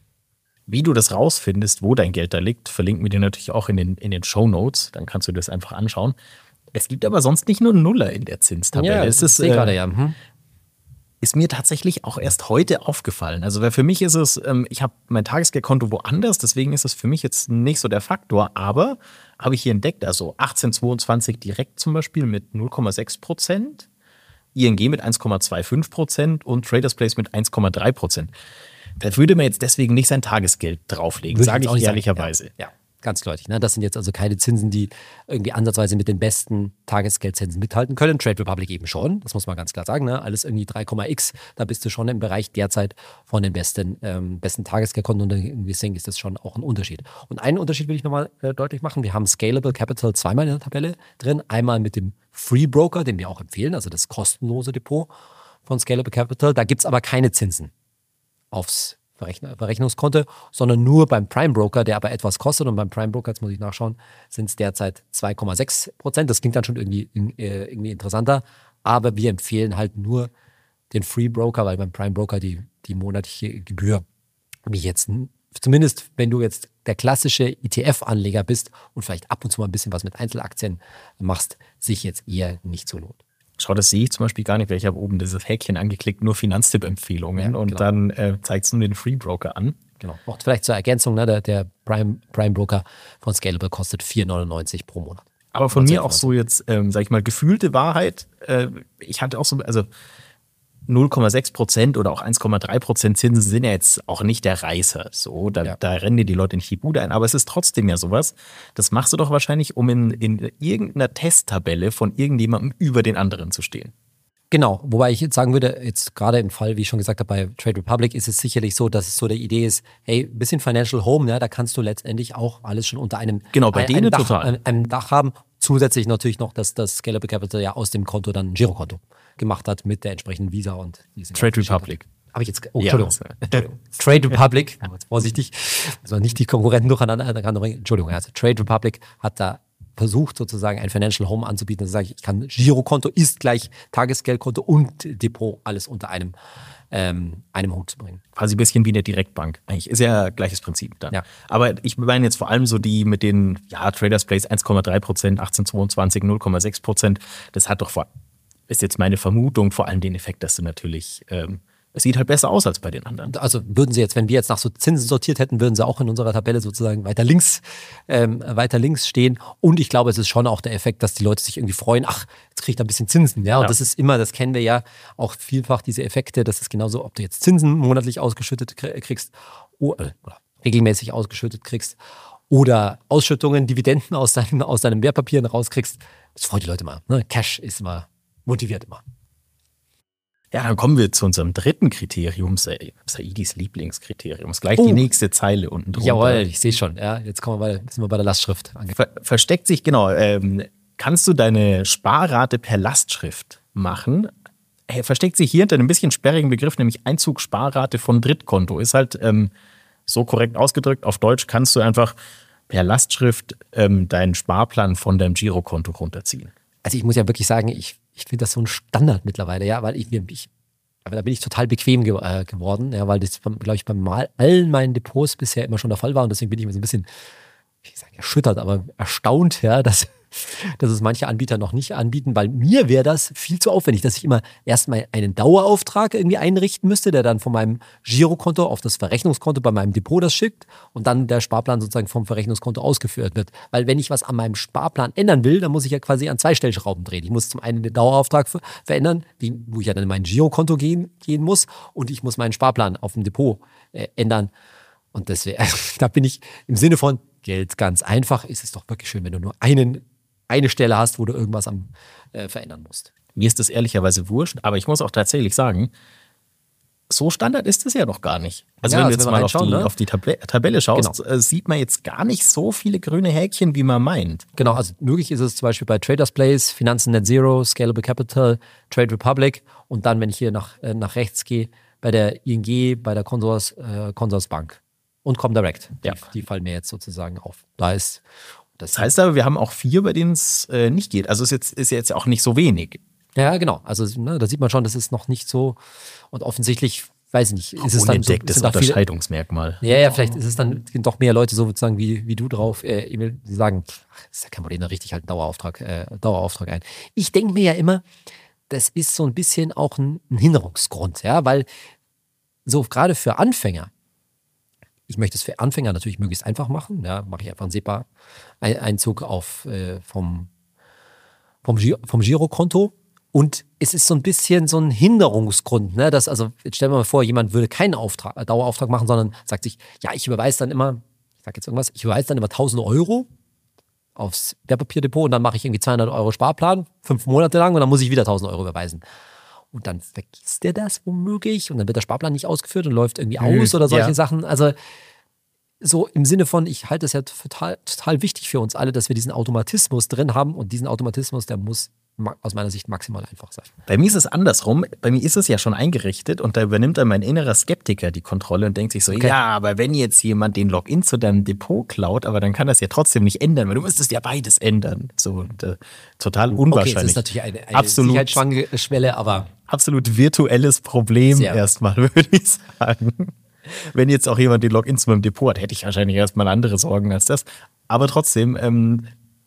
Wie du das rausfindest, wo dein Geld da liegt, verlinken wir dir natürlich auch in den, in den Shownotes. Dann kannst du das einfach anschauen. Es gibt aber sonst nicht nur Nuller in der Zinstabelle. Ja, es ist, sehe äh, gerade, ja. Mhm. Ist mir tatsächlich auch erst heute aufgefallen. Also weil für mich ist es, ähm, ich habe mein Tagesgeldkonto woanders, deswegen ist es für mich jetzt nicht so der Faktor. Aber habe ich hier entdeckt, also achtzehnhundertzweiundzwanzig direkt zum Beispiel mit null Komma sechs Prozent, I N G mit eins Komma fünfundzwanzig Prozent und Traders Place mit eins Komma drei Prozent. Da würde man jetzt deswegen nicht sein Tagesgeld drauflegen, sage ich ehrlicherweise. Ja, ja, ganz deutlich. Ne? Das sind jetzt also keine Zinsen, die irgendwie ansatzweise mit den besten Tagesgeldzinsen mithalten können. Trade Republic eben schon, das muss man ganz klar sagen. Ne? Alles irgendwie drei Komma x, da bist du schon im Bereich derzeit von den besten, ähm, besten Tagesgeldkonten und irgendwie ist das schon auch ein Unterschied. Und einen Unterschied will ich nochmal äh, deutlich machen. Wir haben Scalable Capital zweimal in der Tabelle drin. Einmal mit dem Free Broker, den wir auch empfehlen, also das kostenlose Depot von Scalable Capital. Da gibt es aber keine Zinsen aufs Verrechn- Verrechnungskonto, sondern nur beim Prime Broker, der aber etwas kostet. Und beim Prime Broker, jetzt muss ich nachschauen, sind es derzeit zwei Komma sechs Prozent. Das klingt dann schon irgendwie, äh, irgendwie interessanter. Aber wir empfehlen halt nur den Free Broker, weil beim Prime Broker die, die monatliche Gebühr, wie jetzt, zumindest wenn du jetzt der klassische E T F-Anleger bist und vielleicht ab und zu mal ein bisschen was mit Einzelaktien machst, sich jetzt eher nicht so lohnt. Schau, das sehe ich zum Beispiel gar nicht, weil ich habe oben dieses Häkchen angeklickt, nur Finanztipp-Empfehlungen ja, und genau. Dann äh, zeigt es nur den Free Broker an. Genau. Auch vielleicht zur Ergänzung, ne, der, der Prime, Prime Broker von Scalable kostet vier neunundneunzig pro Monat. Aber von mir auch so jetzt, ähm, sag ich mal, gefühlte Wahrheit. Äh, ich hatte auch so, also null Komma sechs Prozent oder auch eins Komma drei Prozent Zinsen sind ja jetzt auch nicht der Reißer. So, da, ja. da rennen dir die Leute nicht die Bude ein. Aber es ist trotzdem ja sowas. Das machst du doch wahrscheinlich, um in, in irgendeiner Testtabelle von irgendjemandem über den anderen zu stehen. Genau, wobei ich jetzt sagen würde, jetzt gerade im Fall, wie ich schon gesagt habe, bei Trade Republic ist es sicherlich so, dass es so die Idee ist, hey, ein bisschen Financial Home, ja, da kannst du letztendlich auch alles schon unter einem, genau, bei ein, denen einem, Dach, total. einem, einem Dach haben. Zusätzlich natürlich noch, dass das Scalable Capital ja aus dem Konto dann ein Girokonto gemacht hat mit der entsprechenden Visa und diesem Trade Republic. Habe ich jetzt, oh, Entschuldigung. Ja, Trade Republic, jetzt vorsichtig, also nicht die Konkurrenten durcheinander, Entschuldigung, also Trade Republic hat da versucht sozusagen ein Financial Home anzubieten, dass ich, ich kann Girokonto ist gleich Tagesgeldkonto und Depot alles unter einem, ähm, einem Hut zu bringen. Quasi ein bisschen wie eine Direktbank. Eigentlich ist ja gleiches Prinzip dann. Ja. Aber ich meine jetzt vor allem so die mit den ja, Traders Place eins Komma drei Prozent, achtzehnhundertzweiundzwanzig, null Komma sechs Prozent. Das hat doch vor, ist jetzt meine Vermutung, vor allem den Effekt, dass du natürlich ähm, es sieht halt besser aus als bei den anderen. Also würden sie jetzt, wenn wir jetzt nach so Zinsen sortiert hätten, würden sie auch in unserer Tabelle sozusagen weiter links, ähm, weiter links stehen. Und ich glaube, es ist schon auch der Effekt, dass die Leute sich irgendwie freuen, ach, jetzt kriege ich da ein bisschen Zinsen. Ja, und ja. das ist immer, das kennen wir ja auch vielfach, diese Effekte. Das ist genauso, ob du jetzt Zinsen monatlich ausgeschüttet kriegst oder regelmäßig ausgeschüttet kriegst oder Ausschüttungen, Dividenden aus deinen, aus deinen Wertpapieren rauskriegst. Das freut die Leute immer. Ne? Cash ist immer, motiviert immer. Ja, dann kommen wir zu unserem dritten Kriterium, Saidis Lieblingskriterium. Ist gleich oh. die nächste Zeile unten drunter. Jawohl, ich sehe schon. Ja, jetzt kommen wir bei, sind wir bei der Lastschrift. Ver, versteckt sich, genau, ähm, kannst du deine Sparrate per Lastschrift machen. Er versteckt sich hier hinter einem bisschen sperrigen Begriff, nämlich Einzugssparrate von Drittkonto. Ist halt ähm, so korrekt ausgedrückt. Auf Deutsch kannst du einfach per Lastschrift ähm, deinen Sparplan von deinem Girokonto runterziehen. Also ich muss ja wirklich sagen, ich, ich finde das so ein Standard mittlerweile, ja, weil ich, ich aber da bin ich total bequem ge äh, geworden, ja, weil das, glaube ich, bei mal allen meinen Depots bisher immer schon der Fall war und deswegen bin ich immer so ein bisschen, ich sage erschüttert, aber erstaunt, ja, dass, dass es manche Anbieter noch nicht anbieten, weil mir wäre das viel zu aufwendig, dass ich immer erstmal einen Dauerauftrag irgendwie einrichten müsste, der dann von meinem Girokonto auf das Verrechnungskonto bei meinem Depot das schickt und dann der Sparplan sozusagen vom Verrechnungskonto ausgeführt wird. Weil wenn ich was an meinem Sparplan ändern will, dann muss ich ja quasi an zwei Stellschrauben drehen. Ich muss zum einen den Dauerauftrag ver verändern, die, wo ich ja dann in mein Girokonto gehen, gehen muss und ich muss meinen Sparplan auf dem Depot äh, ändern. Und deswegen, da bin ich im Sinne von Geld ganz einfach, ist es doch wirklich schön, wenn du nur einen eine Stelle hast, wo du irgendwas am äh, verändern musst. Mir ist das ehrlicherweise wurscht, aber ich muss auch tatsächlich sagen, so Standard ist es ja noch gar nicht. Also ja, wenn also du jetzt wenn mal man auf die, reinschaut, ne? auf die Tab Tabelle schaust, Genau. äh, sieht man jetzt gar nicht so viele grüne Häkchen, wie man meint. Genau, also möglich ist es zum Beispiel bei Traders Place, Finanzen Net Zero, Scalable Capital, Trade Republic und dann, wenn ich hier nach, äh, nach rechts gehe, bei der I N G, bei der Consors, äh, Consorsbank und Comdirect. Die, Ja. die fallen mir jetzt sozusagen auf. Da ist das, Das heißt aber, wir haben auch vier, bei denen es äh, nicht geht. Also es ist jetzt, ist jetzt auch nicht so wenig. ja, genau. Also ne, da sieht man schon, das ist noch nicht so und offensichtlich, weiß ich nicht, ist es dann so, Unentdecktes sind da viele, Unterscheidungsmerkmal. ja, ja, vielleicht ist es dann doch mehr Leute so sozusagen wie, wie du drauf, äh, Emil, die sagen, ach, das ist ja kein Problem, da richte ich halt einen Dauerauftrag, äh, Dauerauftrag ein. Ich denke mir ja immer, das ist so ein bisschen auch ein, ein Hinderungsgrund, ja, weil so gerade für Anfänger, ich möchte es für Anfänger natürlich möglichst einfach machen, ja, mache ich einfach einen SEPA-Einzug auf äh, vom, vom, Giro, vom Girokonto. Und es ist so ein bisschen so ein Hinderungsgrund, ne? Dass, also jetzt stellen wir mal vor, jemand würde keinen Auftrag, äh, Dauerauftrag machen, sondern sagt sich, ja, ich überweise dann immer, ich sag jetzt irgendwas, ich überweise dann immer tausend Euro aufs Wertpapierdepot und dann mache ich irgendwie zweihundert Euro Sparplan, fünf Monate lang und dann muss ich wieder tausend Euro überweisen. Und dann vergisst der das womöglich und dann wird der Sparplan nicht ausgeführt und läuft irgendwie aus oder solche ja. Sachen. Also so im Sinne von, ich halte es ja total, total wichtig für uns alle, dass wir diesen Automatismus drin haben und diesen Automatismus, der muss aus meiner Sicht maximal einfach sein. Bei mir ist es andersrum. Bei mir ist es ja schon eingerichtet und da übernimmt dann mein innerer Skeptiker die Kontrolle und denkt sich so, Okay. ja, aber wenn jetzt jemand den Login zu deinem Depot klaut, aber dann kann das ja trotzdem nicht ändern, weil du müsstest ja beides ändern. So und, äh, total unwahrscheinlich. Okay, das ist natürlich eine, eine Absolut. Sicherheitsschwelle, aber Absolut virtuelles Problem Sehr. erstmal, würde ich sagen. Wenn jetzt auch jemand den Login zu meinem Depot hat, hätte ich wahrscheinlich erstmal andere Sorgen als das. Aber trotzdem ähm,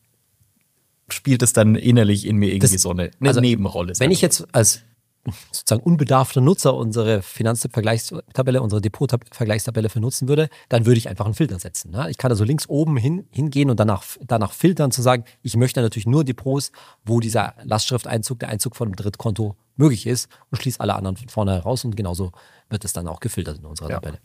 spielt es dann innerlich in mir irgendwie Das- so eine, eine also, Nebenrolle. wenn ich jetzt als sozusagen unbedarfter Nutzer unsere Finanztipp-Vergleichstabelle, unsere Depot-Vergleichstabelle benutzen würde, dann würde ich einfach einen Filter setzen. Ne? Ich kann also links oben hin, hingehen und danach, danach filtern, zu sagen, ich möchte natürlich nur Depots, wo dieser Lastschrifteinzug, der Einzug von einem Drittkonto möglich ist und schließe alle anderen von vorne heraus und genauso wird es dann auch gefiltert in unserer Ja. Tabelle.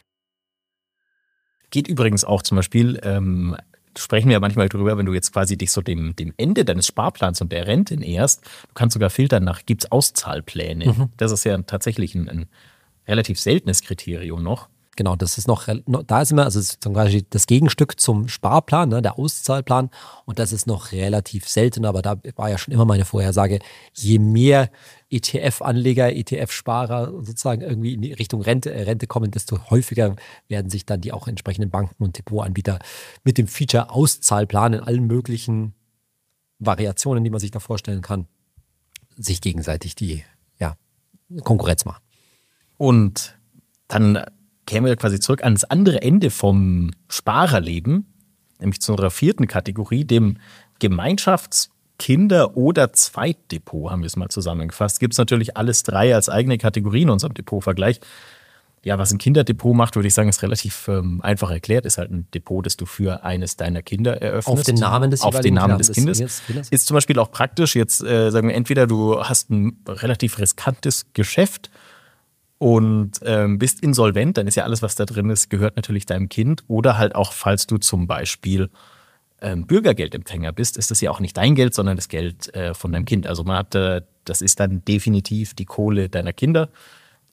Geht übrigens auch zum Beispiel, ähm, sprechen wir ja manchmal drüber, wenn du jetzt quasi dich so dem, dem Ende deines Sparplans und der Rente näherst, du kannst sogar filtern nach, gibt es Auszahlpläne. Mhm. Das ist ja tatsächlich ein, ein relativ seltenes Kriterium noch. Genau, das ist noch, da ist immer, also es ist zum Beispiel das Gegenstück zum Sparplan, ne, der Auszahlplan und das ist noch relativ selten, aber da war ja schon immer meine Vorhersage, je mehr E T F-Anleger, E T F-Sparer sozusagen irgendwie in die Richtung Rente, äh, Rente kommen, desto häufiger werden sich dann die auch entsprechenden Banken und Depotanbieter mit dem Feature Auszahlplan in allen möglichen Variationen, die man sich da vorstellen kann, sich gegenseitig die ja, Konkurrenz machen. Und dann kämen wir quasi zurück ans andere Ende vom Sparerleben, nämlich zu unserer vierten Kategorie, dem Gemeinschafts-, Kinder- oder Zweitdepot, haben wir es mal zusammengefasst. Gibt es natürlich alles drei als eigene Kategorie in unserem Depotvergleich. Ja, was ein Kinderdepot macht, würde ich sagen, ist relativ ähm, einfach erklärt. Ist halt ein Depot, das du für eines deiner Kinder eröffnest. Auf den Namen des Auf den jeweiligen Namen Kindes- des Kindes. des Kindes. Ist zum Beispiel auch praktisch, jetzt äh, sagen wir, entweder du hast ein relativ riskantes Geschäft und ähm, bist insolvent, dann ist ja alles, was da drin ist, gehört natürlich deinem Kind. Oder halt auch, falls du zum Beispiel ähm, Bürgergeldempfänger bist, ist das ja auch nicht dein Geld, sondern das Geld äh, von deinem Kind. Also man hat, äh, das ist dann definitiv die Kohle deiner Kinder.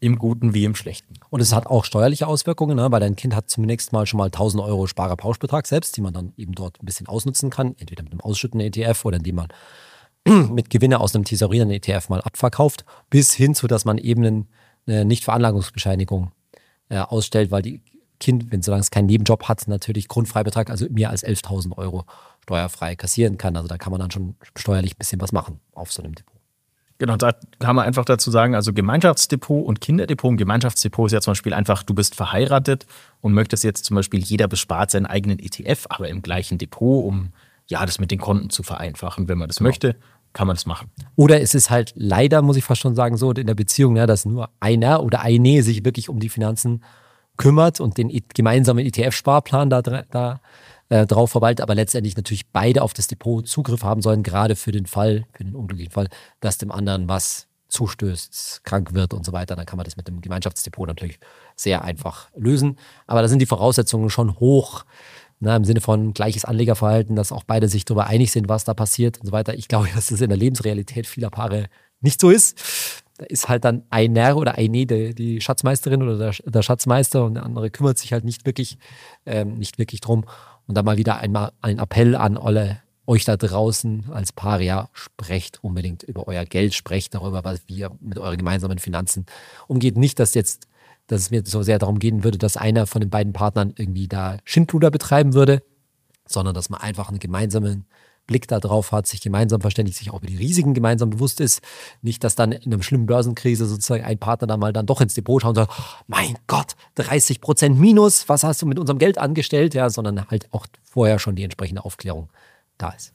Im Guten wie im Schlechten. Und es hat auch steuerliche Auswirkungen, ne? Weil dein Kind hat zunächst mal schon mal tausend Euro Sparerpauschbetrag selbst, die man dann eben dort ein bisschen ausnutzen kann, entweder mit einem ausschüttenden E T F oder indem man mit Gewinne aus einem tesorierenden E T F mal abverkauft, bis hin zu, dass man eben eine, eine Nichtveranlagungsbescheinigung äh, ausstellt, weil die Kind, wenn solange es keinen Nebenjob hat, natürlich Grundfreibetrag, also mehr als elftausend Euro steuerfrei kassieren kann. Also da kann man dann schon steuerlich ein bisschen was machen auf so einem Depot. Genau, da kann man einfach dazu sagen, also Gemeinschaftsdepot und Kinderdepot. Ein Gemeinschaftsdepot ist ja zum Beispiel einfach, du bist verheiratet und möchtest jetzt zum Beispiel, jeder bespart seinen eigenen E T F, aber im gleichen Depot, um ja das mit den Konten zu vereinfachen. Wenn man das genau. möchte, kann man das machen. Oder es ist halt leider, muss ich fast schon sagen, so in der Beziehung, ja, dass nur einer oder eine sich wirklich um die Finanzen kümmert und den gemeinsamen E T F-Sparplan da, da äh, drauf verwaltet, aber letztendlich natürlich beide auf das Depot Zugriff haben sollen, gerade für den Fall, für den unglücklichen Fall, dass dem anderen was zustößt, krank wird und so weiter. Dann kann man das mit dem Gemeinschaftsdepot natürlich sehr einfach lösen. Aber da sind die Voraussetzungen schon hoch, na, im Sinne von gleiches Anlegerverhalten, dass auch beide sich darüber einig sind, was da passiert und so weiter. Ich glaube, dass das in der Lebensrealität vieler Paare nicht so ist. Da ist halt dann einer oder eine, die, die Schatzmeisterin oder der, der Schatzmeister, und der andere kümmert sich halt nicht wirklich, ähm, nicht wirklich drum. Und dann mal wieder einmal ein Appell an alle euch da draußen als Paar, ja, sprecht unbedingt über euer Geld, sprecht darüber, was ihr mit euren gemeinsamen Finanzen umgeht. Nicht, dass jetzt, dass es mir so sehr darum gehen würde, dass einer von den beiden Partnern irgendwie da Schindluder betreiben würde, sondern dass man einfach einen gemeinsamen Blick da drauf hat, sich gemeinsam verständigt, sich auch über die Risiken gemeinsam bewusst ist. Nicht, dass dann in einer schlimmen Börsenkrise sozusagen ein Partner dann mal dann doch ins Depot schaut und sagt, mein Gott, dreißig Prozent Minus, was hast du mit unserem Geld angestellt? Ja, sondern halt auch vorher schon die entsprechende Aufklärung da ist.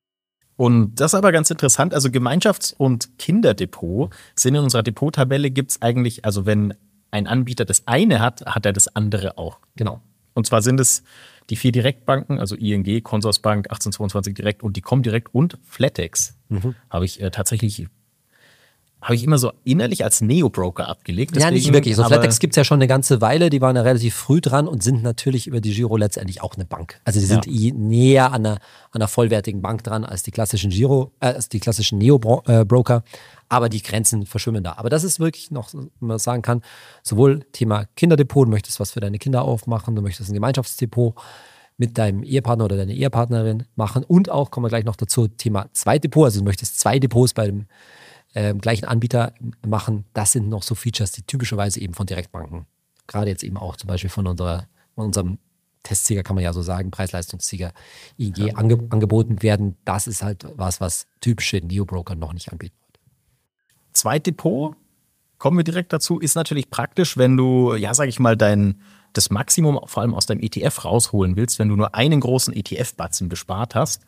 Und das ist aber ganz interessant, also Gemeinschafts- und Kinderdepot sind in unserer Depottabelle, gibt es eigentlich, also wenn ein Anbieter das eine hat, hat er das andere auch. Genau. Und zwar sind es die vier Direktbanken, also I N G, Consorsbank, achtzehnhundertzweiundzwanzig Direkt und die Comdirect und Flatex. Mhm. Habe ich äh, tatsächlich, habe ich immer so innerlich als Neo-Broker abgelegt. Deswegen, ja, nicht wirklich. So Flatex gibt es ja schon eine ganze Weile, die waren ja relativ früh dran und sind natürlich über die Giro letztendlich auch eine Bank. Also die sind ja. näher an einer, an einer vollwertigen Bank dran als die klassischen Giro, äh, als die klassischen Neo-Broker. Aber die Grenzen verschwimmen da. Aber das ist wirklich noch, wenn man sagen kann, sowohl Thema Kinderdepot, du möchtest was für deine Kinder aufmachen, du möchtest ein Gemeinschaftsdepot mit deinem Ehepartner oder deiner Ehepartnerin machen und auch, kommen wir gleich noch dazu, Thema Zweitdepot, also du möchtest zwei Depots bei dem äh, gleichen Anbieter machen. Das sind noch so Features, die typischerweise eben von Direktbanken, gerade jetzt eben auch zum Beispiel von, unserer, von unserem Testsieger, kann man ja so sagen, Preis-Leistungssieger I N G ja. ange, angeboten werden. Das ist halt was, was typische Neo-Broker noch nicht anbieten. Zweitdepot, kommen wir direkt dazu, ist natürlich praktisch, wenn du, ja, sag ich mal, dein, das Maximum vor allem aus deinem E T F rausholen willst, wenn du nur einen großen E T F-Batzen bespart hast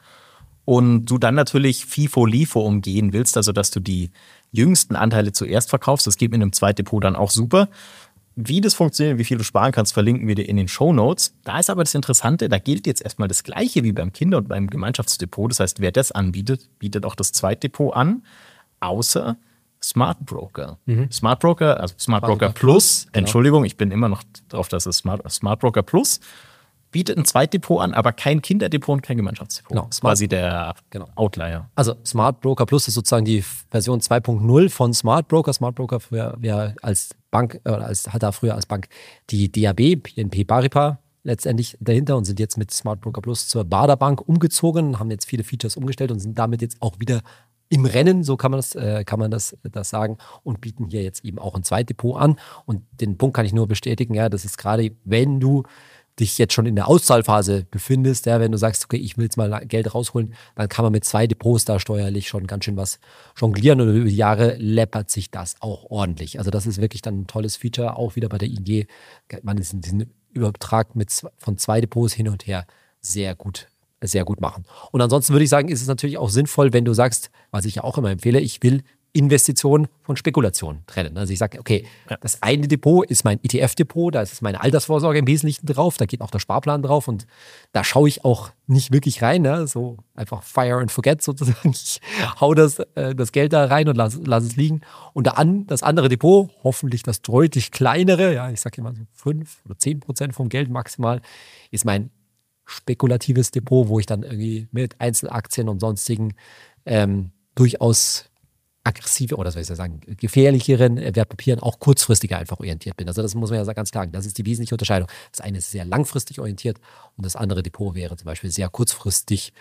und du dann natürlich FIFO-LIFO umgehen willst, also dass du die jüngsten Anteile zuerst verkaufst. Das geht mit einem Zweitdepot dann auch super. Wie das funktioniert, wie viel du sparen kannst, verlinken wir dir in den Shownotes. Da ist aber das Interessante, da gilt jetzt erstmal das Gleiche wie beim Kinder- und beim Gemeinschaftsdepot. Das heißt, wer das anbietet, bietet auch das Zweitdepot an, außer Smart Broker. Mhm. Smart Broker, also Smart Broker Plus, genau. Entschuldigung, ich bin immer noch drauf, dass es Smart, Smart Broker Plus bietet ein Zweitdepot an, aber kein Kinderdepot und kein Gemeinschaftsdepot. Genau. Das ist quasi der genau. Outlier. Also Smart Broker Plus ist sozusagen die Version zwei Punkt null von Smart Broker. Smart Broker früher ja, als Bank, äh, als, hat da früher als Bank die D A B, B N P Paribas letztendlich dahinter und sind jetzt mit Smart Broker Plus zur Baader Bank umgezogen, haben jetzt viele Features umgestellt und sind damit jetzt auch wieder im Rennen, so kann man das, äh, kann man das, das sagen, und bieten hier jetzt eben auch ein Zweitdepot an. Und den Punkt kann ich nur bestätigen, ja, das ist gerade, wenn du dich jetzt schon in der Auszahlphase befindest, ja, wenn du sagst, okay, ich will jetzt mal Geld rausholen, dann kann man mit zwei Depots da steuerlich schon ganz schön was jonglieren und über die Jahre läppert sich das auch ordentlich. Also das ist wirklich dann ein tolles Feature, auch wieder bei der I N G. Man ist diesen Übertrag mit, von zwei Depots hin und her sehr gut sehr gut machen. Und ansonsten würde ich sagen, ist es natürlich auch sinnvoll, wenn du sagst, was ich ja auch immer empfehle, ich will Investitionen von Spekulation trennen. Also ich sage, okay, ja. das eine Depot ist mein E T F-Depot, da ist meine Altersvorsorge im Wesentlichen drauf, da geht auch der Sparplan drauf und da schaue ich auch nicht wirklich rein, ne? So einfach fire and forget sozusagen. Ich hau das, äh, das Geld da rein und lass, lass es liegen. Und da an, das andere Depot, hoffentlich das deutlich kleinere, ja, ich sage immer so fünf oder zehn Prozent vom Geld maximal, ist mein spekulatives Depot, wo ich dann irgendwie mit Einzelaktien und sonstigen ähm, durchaus aggressive oder soll ich sagen, gefährlicheren Wertpapieren auch kurzfristiger einfach orientiert bin. Also das muss man ja ganz klar sagen. Das ist die wesentliche Unterscheidung. Das eine ist sehr langfristig orientiert und das andere Depot wäre zum Beispiel sehr kurzfristig,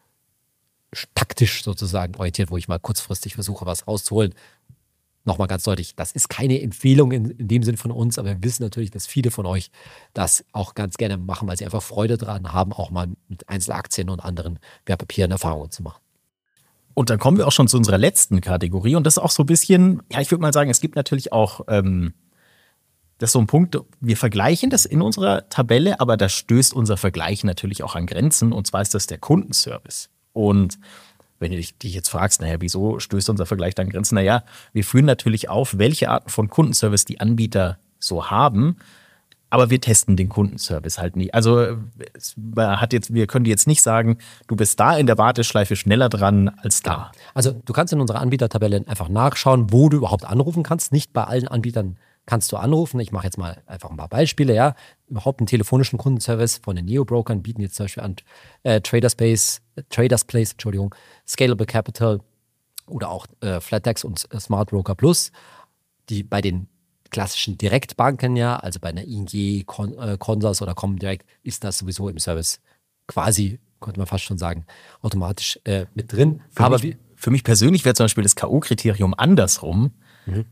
taktisch sozusagen orientiert, wo ich mal kurzfristig versuche, was rauszuholen. Nochmal ganz deutlich, das ist keine Empfehlung in, in dem Sinn von uns, aber wir wissen natürlich, dass viele von euch das auch ganz gerne machen, weil sie einfach Freude daran haben, auch mal mit Einzelaktien und anderen Wertpapieren Erfahrungen zu machen. Und dann kommen wir auch schon zu unserer letzten Kategorie. Und das ist auch so ein bisschen, ja, ich würde mal sagen, es gibt natürlich auch, ähm, das ist so ein Punkt, wir vergleichen das in unserer Tabelle, aber da stößt unser Vergleich natürlich auch an Grenzen. Und zwar ist das der Kundenservice. Und wenn du dich, dich jetzt fragst, naja, wieso stößt unser Vergleich an Grenzen? Naja, wir führen natürlich auf, welche Arten von Kundenservice die Anbieter so haben. Aber wir testen den Kundenservice halt nie. Also es hat jetzt, wir können dir jetzt nicht sagen, du bist da in der Warteschleife schneller dran als da. Also du kannst in unserer Anbietertabelle einfach nachschauen, wo du überhaupt anrufen kannst. Nicht bei allen Anbietern kannst du anrufen. Ich mache jetzt mal einfach ein paar Beispiele. Ja, überhaupt einen telefonischen Kundenservice von den Neo-Brokern bieten jetzt zum Beispiel an äh, Traderspace, äh, Traders Place, Entschuldigung, Scalable Capital oder auch äh, Flatex und äh, Smart Broker Plus, die bei den klassischen Direktbanken, ja, also bei einer I N G, Con, äh, Consors oder Comdirect, ist das sowieso im Service quasi, könnte man fast schon sagen, automatisch äh, mit drin. Für Aber mich, wie, für mich persönlich wäre zum Beispiel das K O-Kriterium andersrum. Mhm.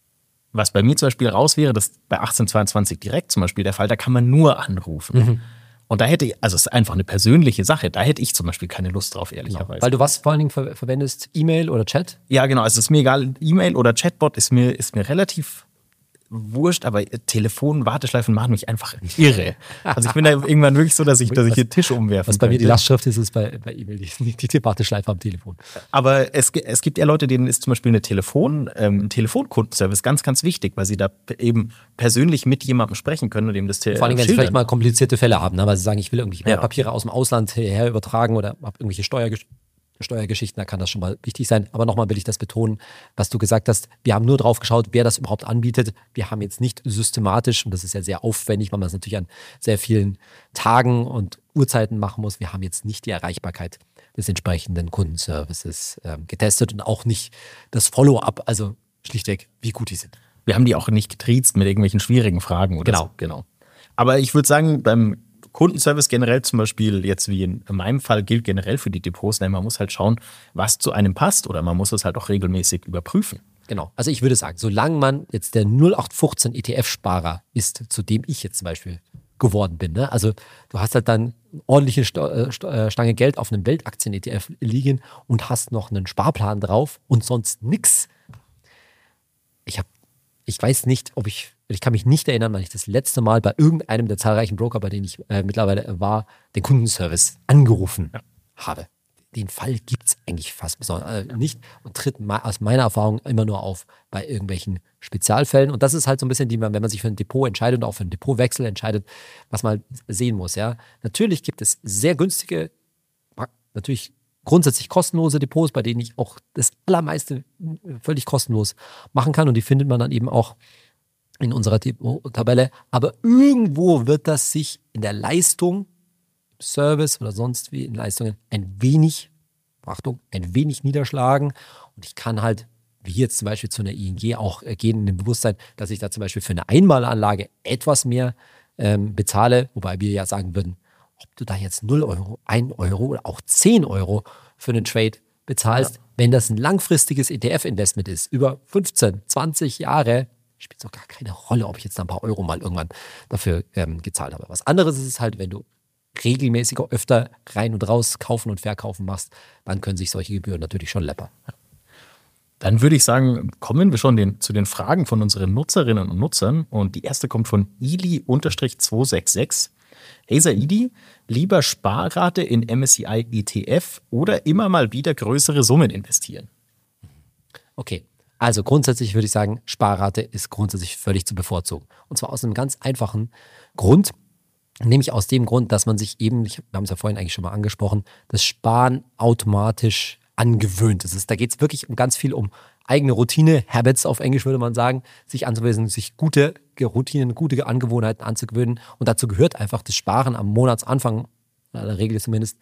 Was bei mir zum Beispiel raus wäre, das bei achtzehnhundertzweiundzwanzig direkt zum Beispiel der Fall, da kann man nur anrufen. Mhm. Und da hätte ich, also es ist einfach eine persönliche Sache, da hätte ich zum Beispiel keine Lust drauf, ehrlicherweise. Genau. Weil du was vor allen Dingen ver- verwendest, E-Mail oder Chat? Ja, genau, also es ist mir egal, E-Mail oder Chatbot ist mir, ist mir relativ wurscht, aber Telefon, Warteschleifen machen mich einfach irre. Also ich bin da irgendwann wirklich so, dass ich, dass ich hier Tische umwerfe. Was bei könnte. Mir die Lastschrift ist, ist bei, bei E-Mail die, die, die Warteschleife am Telefon. Aber es, es gibt ja Leute, denen ist zum Beispiel eine Telefon, ähm, ein Telefonkundenservice ganz, ganz wichtig, weil sie da eben persönlich mit jemandem sprechen können und dem das Te- Vor allem, wenn sie vielleicht mal komplizierte Fälle haben, ne? Weil sie sagen, ich will irgendwie ja. Papiere aus dem Ausland her übertragen oder habe irgendwelche Steuergeschichten. Steuergeschichten, da kann das schon mal wichtig sein. Aber nochmal will ich das betonen, was du gesagt hast. Wir haben nur drauf geschaut, wer das überhaupt anbietet. Wir haben jetzt nicht systematisch, und das ist ja sehr aufwendig, weil man es natürlich an sehr vielen Tagen und Uhrzeiten machen muss. Wir haben jetzt nicht die Erreichbarkeit des entsprechenden Kundenservices ähm, getestet und auch nicht das Follow-up, also schlichtweg, wie gut die sind. Wir haben die auch nicht getriezt mit irgendwelchen schwierigen Fragen oder genau. so. Genau. Aber ich würde sagen, beim Kundenservice generell zum Beispiel, jetzt wie in meinem Fall, gilt generell für die Depots, man muss halt schauen, was zu einem passt oder man muss es halt auch regelmäßig überprüfen. Genau, also ich würde sagen, solange man jetzt der null acht fünfzehn E T F-Sparer ist, zu dem ich jetzt zum Beispiel geworden bin, ne? Also du hast halt dann eine ordentliche Stange Geld auf einem Weltaktien-E T F liegen und hast noch einen Sparplan drauf und sonst nix. Ich habe, ich weiß nicht, ob ich Ich kann mich nicht erinnern, wann ich das letzte Mal bei irgendeinem der zahlreichen Broker, bei denen ich äh, mittlerweile war, den Kundenservice angerufen ja. habe. Den Fall gibt es eigentlich fast besonders äh, nicht und tritt ma- aus meiner Erfahrung immer nur auf bei irgendwelchen Spezialfällen. Und das ist halt so ein bisschen, die man, wenn man sich für ein Depot entscheidet und auch für einen Depotwechsel entscheidet, was man sehen muss. Ja, natürlich gibt es sehr günstige, natürlich grundsätzlich kostenlose Depots, bei denen ich auch das Allermeiste völlig kostenlos machen kann. Und die findet man dann eben auch in unserer Tabelle, aber irgendwo wird das sich in der Leistung, Service oder sonst wie in Leistungen ein wenig, Achtung, ein wenig niederschlagen und ich kann halt, wie jetzt zum Beispiel zu einer I N G auch gehen in dem Bewusstsein, dass ich da zum Beispiel für eine Einmalanlage etwas mehr ähm, bezahle, wobei wir ja sagen würden, ob du da jetzt null Euro, ein Euro oder auch zehn Euro für einen Trade bezahlst, ja. Wenn das ein langfristiges E T F-Investment ist, über fünfzehn, zwanzig Jahre, spielt es auch gar keine Rolle, ob ich jetzt ein paar Euro mal irgendwann dafür ähm, gezahlt habe. Was anderes ist es halt, wenn du regelmäßiger öfter rein und raus kaufen und verkaufen machst, dann können sich solche Gebühren natürlich schon läppern. Dann würde ich sagen, kommen wir schon den, zu den Fragen von unseren Nutzerinnen und Nutzern. Und die erste kommt von Ili zwei sechs sechs. Hey Saidi, lieber Sparrate in M S C I E T F oder immer mal wieder größere Summen investieren? Okay. Also grundsätzlich würde ich sagen, Sparrate ist grundsätzlich völlig zu bevorzugen. Und zwar aus einem ganz einfachen Grund, nämlich aus dem Grund, dass man sich eben, wir haben es ja vorhin eigentlich schon mal angesprochen, das Sparen automatisch angewöhnt. Das ist, da geht es wirklich um ganz viel um eigene Routine, Habits auf Englisch würde man sagen, sich anzuwenden, sich gute Routinen, gute Angewohnheiten anzugewöhnen. Und dazu gehört einfach das Sparen am Monatsanfang, in der Regel zumindest,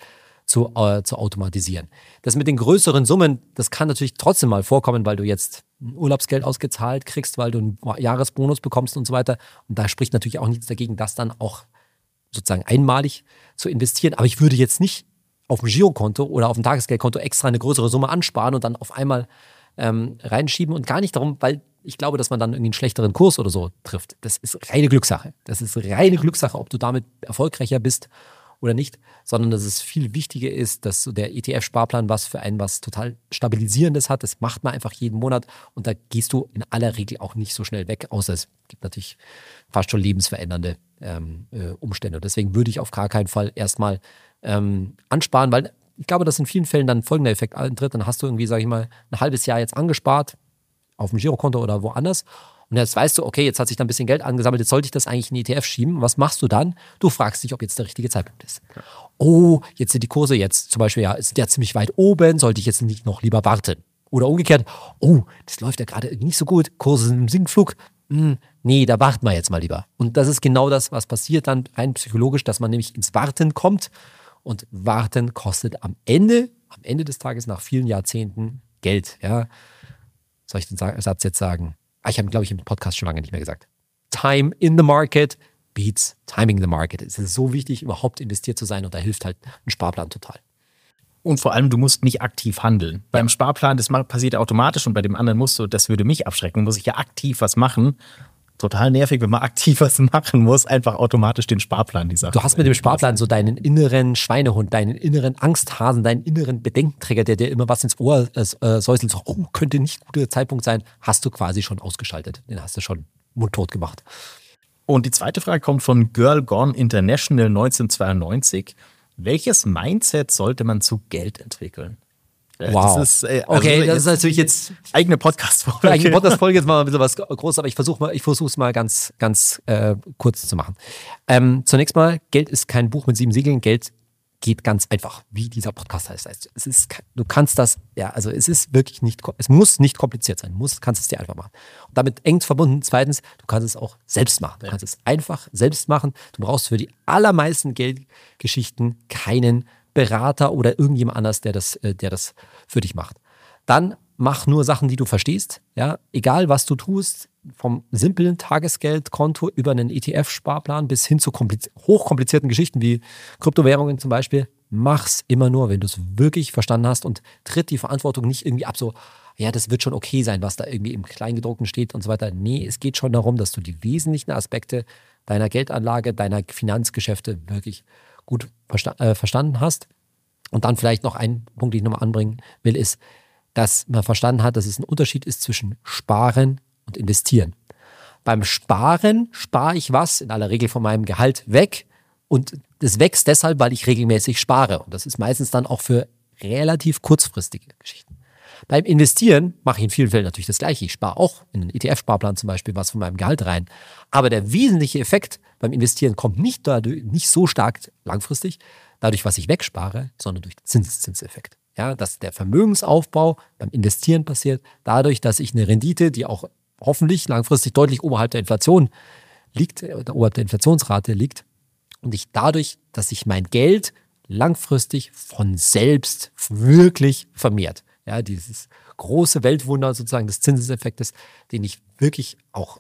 zu, äh, zu automatisieren. Das mit den größeren Summen, das kann natürlich trotzdem mal vorkommen, weil du jetzt ein Urlaubsgeld ausgezahlt kriegst, weil du einen Jahresbonus bekommst und so weiter. Und da spricht natürlich auch nichts dagegen, das dann auch sozusagen einmalig zu investieren. Aber ich würde jetzt nicht auf dem Girokonto oder auf dem Tagesgeldkonto extra eine größere Summe ansparen und dann auf einmal ähm, reinschieben und gar nicht darum, weil ich glaube, dass man dann irgendwie einen schlechteren Kurs oder so trifft. Das ist reine Glückssache. Das ist reine Glückssache, ob du damit erfolgreicher bist oder nicht, sondern dass es viel wichtiger ist, dass so der E T F-Sparplan was für einen was total Stabilisierendes hat. Das macht man einfach jeden Monat und da gehst du in aller Regel auch nicht so schnell weg, außer es gibt natürlich fast schon lebensverändernde ähm, äh, Umstände. Und deswegen würde ich auf gar keinen Fall erstmal ähm, ansparen, weil ich glaube, dass in vielen Fällen dann folgender Effekt eintritt. Dann hast du irgendwie, sage ich mal, ein halbes Jahr jetzt angespart auf dem Girokonto oder woanders. Und jetzt weißt du, okay, jetzt hat sich da ein bisschen Geld angesammelt, jetzt sollte ich das eigentlich in den E T F schieben. Was machst du dann? Du fragst dich, ob jetzt der richtige Zeitpunkt ist. Okay. Oh, jetzt sind die Kurse jetzt zum Beispiel, ja, ist der ziemlich weit oben, sollte ich jetzt nicht noch lieber warten? Oder umgekehrt, oh, das läuft ja gerade nicht so gut, Kurse sind im Sinkflug. Hm, nee, da warten wir jetzt mal lieber. Und das ist genau das, was passiert dann rein psychologisch, dass man nämlich ins Warten kommt. Und Warten kostet am Ende, am Ende des Tages nach vielen Jahrzehnten Geld. Ja. Soll ich den Satz jetzt sagen? Ah, ich habe ihn, glaube ich, im Podcast schon lange nicht mehr gesagt. Time in the market beats timing the market. Es ist so wichtig, überhaupt investiert zu sein und da hilft halt ein Sparplan total. Und vor allem, du musst nicht aktiv handeln. Ja. Beim Sparplan, das passiert automatisch und bei dem anderen musst du, das würde mich abschrecken, muss ich ja aktiv was machen. Total nervig, wenn man aktiv was machen muss, einfach automatisch den Sparplan, die Sache. Du hast mit dem Sparplan so deinen inneren Schweinehund, deinen inneren Angsthasen, deinen inneren Bedenkenträger, der dir immer was ins Ohr äh, säuselt, so, oh, könnte nicht ein guter Zeitpunkt sein, hast du quasi schon ausgeschaltet. Den hast du schon mundtot gemacht. Und die zweite Frage kommt von Girl Gone International neunzehnhundertzweiundneunzig. Welches Mindset sollte man zu Geld entwickeln? Wow. Das ist, äh, also okay, das ist natürlich jetzt eigene Podcast-Folge. Eigene Podcast-Folge, jetzt mal ein bisschen was Großes, aber ich versuche mal, ich versuche es mal ganz, ganz äh, kurz zu machen. Ähm, zunächst mal, Geld ist kein Buch mit sieben Siegeln. Geld geht ganz einfach, wie dieser Podcast heißt. Also es ist, du kannst das, ja, also es ist wirklich nicht, es muss nicht kompliziert sein. Du musst, kannst es dir einfach machen. Und damit eng verbunden, zweitens, du kannst es auch selbst machen. Du kannst es einfach selbst machen. Du brauchst für die allermeisten Geldgeschichten keinen Berater oder irgendjemand anders, der das, der das für dich macht. Dann mach nur Sachen, die du verstehst. Ja? Egal, was du tust, vom simplen Tagesgeldkonto über einen E T F-Sparplan bis hin zu kompliz- hochkomplizierten Geschichten wie Kryptowährungen zum Beispiel, mach's immer nur, wenn du es wirklich verstanden hast und tritt die Verantwortung nicht irgendwie ab, so, ja, das wird schon okay sein, was da irgendwie im Kleingedruckten steht und so weiter. Nee, es geht schon darum, dass du die wesentlichen Aspekte deiner Geldanlage, deiner Finanzgeschäfte wirklich gut versta- äh, verstanden hast. Und dann vielleicht noch ein Punkt, den ich nochmal anbringen will, ist, dass man verstanden hat, dass es ein Unterschied ist zwischen Sparen und Investieren. Beim Sparen spare ich was, in aller Regel von meinem Gehalt weg und das wächst deshalb, weil ich regelmäßig spare. Und das ist meistens dann auch für relativ kurzfristige Geschichten. Beim Investieren mache ich in vielen Fällen natürlich das Gleiche. Ich spare auch in einen E T F-Sparplan zum Beispiel was von meinem Gehalt rein. Aber der wesentliche Effekt beim Investieren kommt nicht dadurch, nicht so stark langfristig, dadurch, was ich wegspare, sondern durch den Zinseszinseffekt. Ja, dass der Vermögensaufbau beim Investieren passiert, dadurch, dass ich eine Rendite, die auch hoffentlich langfristig deutlich oberhalb der Inflation liegt, oder oberhalb der Inflationsrate liegt, und ich dadurch, dass sich mein Geld langfristig von selbst wirklich vermehrt. Ja, dieses große Weltwunder sozusagen des Zinseseffektes, den ich wirklich auch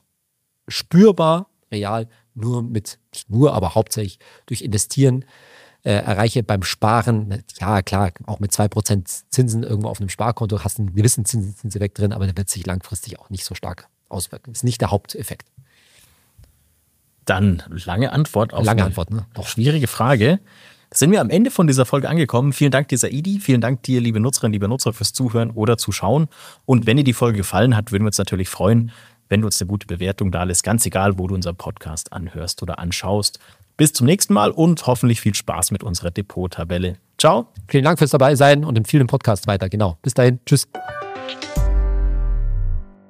spürbar, real, nur mit, nicht nur, aber hauptsächlich durch Investieren äh, erreiche. Beim Sparen, ja klar, auch mit zwei Prozent Zinsen irgendwo auf einem Sparkonto hast du einen gewissen Zinseffekt drin, aber der wird sich langfristig auch nicht so stark auswirken. Das ist nicht der Haupteffekt. Dann lange Antwort auf lange eine Antwort, ne? Doch schwierige Frage. Da sind wir am Ende von dieser Folge angekommen. Vielen Dank dir, Saidi. Vielen Dank dir, liebe Nutzerinnen, liebe Nutzer, fürs Zuhören oder Zuschauen. Und wenn dir die Folge gefallen hat, würden wir uns natürlich freuen, wenn du uns eine gute Bewertung da lässt. Ganz egal, wo du unseren Podcast anhörst oder anschaust. Bis zum nächsten Mal und hoffentlich viel Spaß mit unserer Depot-Tabelle. Ciao. Vielen Dank fürs Dabeisein und empfehle den Podcast weiter. Genau. Bis dahin. Tschüss.